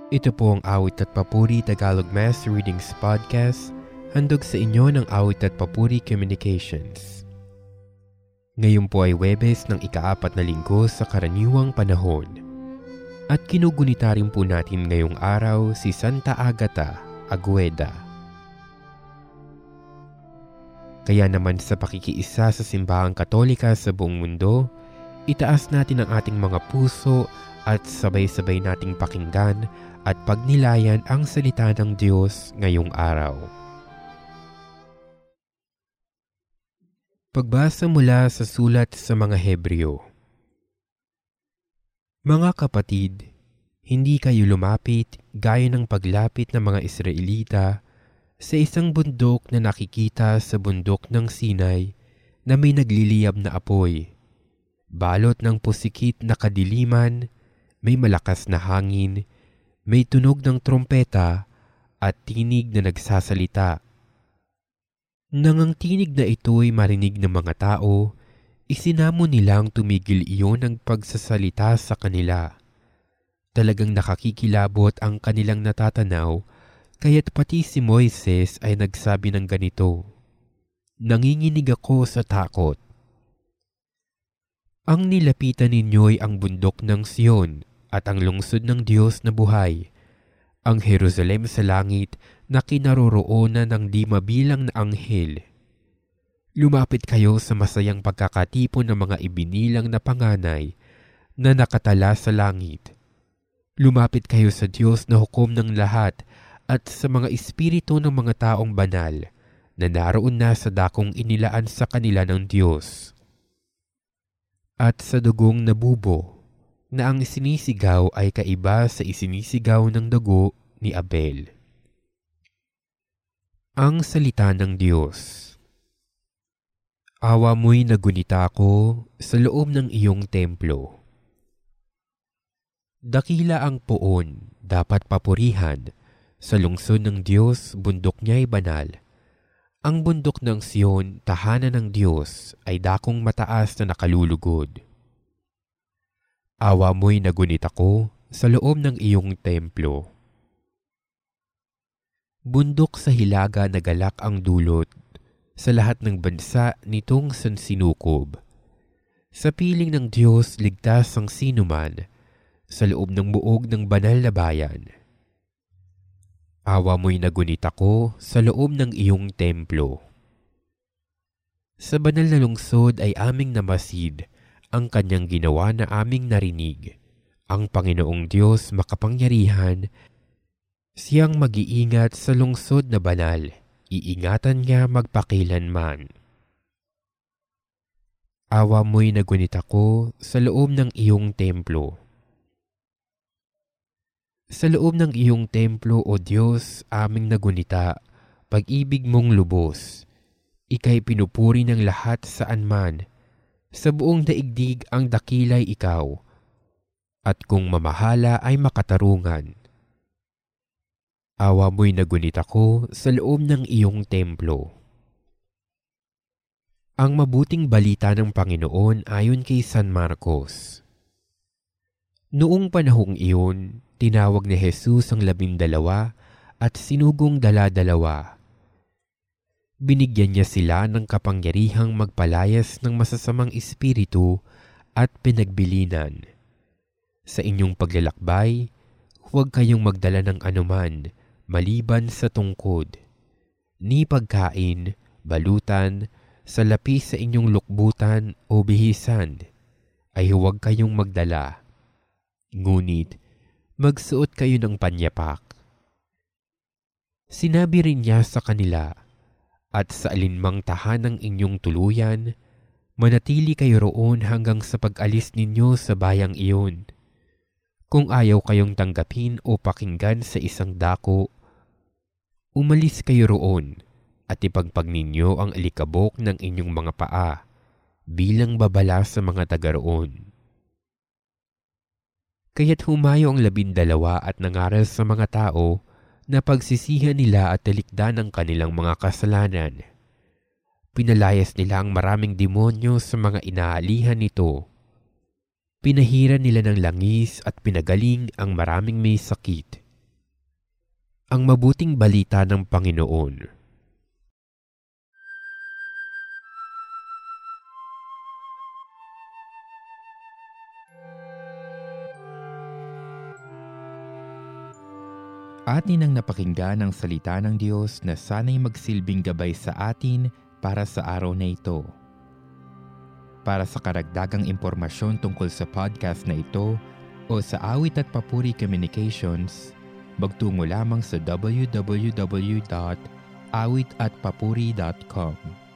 Ito po ang Awit at Papuri Tagalog Mass Readings Podcast, handog sa inyo ng Awit at Papuri Communications. Ngayon po ay Huwebes ng ika-4 na linggo sa karaniwang panahon. At kinugunita rin po natin ngayong araw si Santa Agata Agueda. Kaya naman sa pakikiisa sa simbahang Katolika sa buong mundo, itaas natin ang ating mga puso at sabay-sabay nating pakinggan at pagnilayan ang salita ng Diyos ngayong araw. Pagbasa mula sa sulat sa mga Hebreo. Mga kapatid, hindi kayo lumapit gaya ng paglapit ng mga Israelita sa isang bundok na nakikita sa bundok ng Sinai na may nagliliyab na apoy, balot ng pusikit na kadiliman, may malakas na hangin, may tunog ng trompeta at tinig na nagsasalita. Nang ang tinig na ito'y marinig ng mga tao, isinamon nilang tumigil iyon ang pagsasalita sa kanila. Talagang nakakikilabot ang kanilang natatanaw, kaya't pati si Moises ay nagsabi ng ganito, "Nanginginig ako sa takot." Ang nilapitan ninyo'y ang bundok ng Sion at ang lungsod ng Diyos na buhay, ang Jerusalem sa langit na kinaroroonan ng di mabilang na anghel. Lumapit kayo sa masayang pagkakatipon ng mga ibinilang na panganay na nakatala sa langit. Lumapit kayo sa Diyos na hukom ng lahat at sa mga espiritu ng mga taong banal na naroon na sa dakong inilaan sa kanila ng Diyos. At sa dugong nabubo, na ang isinisigaw ay kaiba sa isinisigaw ng dugo ni Abel. Ang salita ng Diyos. Awa mo'y nagunita ko sa loob ng iyong templo. Dakila ang poon, dapat papurihan, sa lungsod ng Diyos, bundok niya'y banal. Ang bundok ng Sion, tahanan ng Diyos, ay dakong mataas na nakalulugod. Awa mo'y nagunit ako sa loob ng iyong templo. Bundok sa hilaga na galak ang dulot, sa lahat ng bansa nitong sansinukob. Sa piling ng Diyos ligtas ang sinuman, sa loob ng buog ng banal na bayan. Awa mo'y nagunit ako sa loob ng iyong templo. Sa banal na lungsod ay aming namasid ang kanyang ginawa na aming narinig. Ang Panginoong Diyos makapangyarihan, siyang mag-iingat sa lungsod na banal, iingatan niya magpakilanman. Awa mo'y nagunit ako sa loob ng iyong templo. Sa loob ng iyong templo, O Diyos, aming nagunita, pag-ibig mong lubos. Ika'y pinupuri ng lahat saan man. Sa buong daigdig ang dakilay ikaw, at kung mamahala ay makatarungan. Awa mo'y nagunit ako sa loob ng iyong templo. Ang mabuting balita ng Panginoon ayon kay San Marcos. Noong panahong iyon, tinawag ni Jesus ang 12 at sinugong dala-dalawa. Binigyan niya sila ng kapangyarihang magpalayas ng masasamang espiritu at pinagbilinan. Sa inyong paglalakbay, huwag kayong magdala ng anuman maliban sa tungkod, ni pagkain, balutan, salapi sa inyong lukbutan o bihisan, ay huwag kayong magdala. Ngunit, magsuot kayo ng panyapak. Sinabi rin niya sa kanila, at sa alinmang tahanang inyong tuluyan, manatili kayo roon hanggang sa pag-alis ninyo sa bayang iyon. Kung ayaw kayong tanggapin o pakinggan sa isang dako, umalis kayo roon at ipagpag ninyo ang alikabok ng inyong mga paa bilang babala sa mga taga roon. Kaya't humayo ang 12 at nangaral sa mga tao na pagsisihan nila at talikdan ang kanilang mga kasalanan. Pinalayas nila ang maraming demonyo sa mga inaalihan nito. Pinahiran nila ng langis at pinagaling ang maraming may sakit. ang mabuting balita ng Panginoon. Atin ang napakinggan ang salita ng Diyos na sana'y magsilbing gabay sa atin para sa araw na ito. Para sa karagdagang impormasyon tungkol sa podcast na ito o sa Awit at Papuri Communications, magtungo lamang sa www.awitatpapuri.com.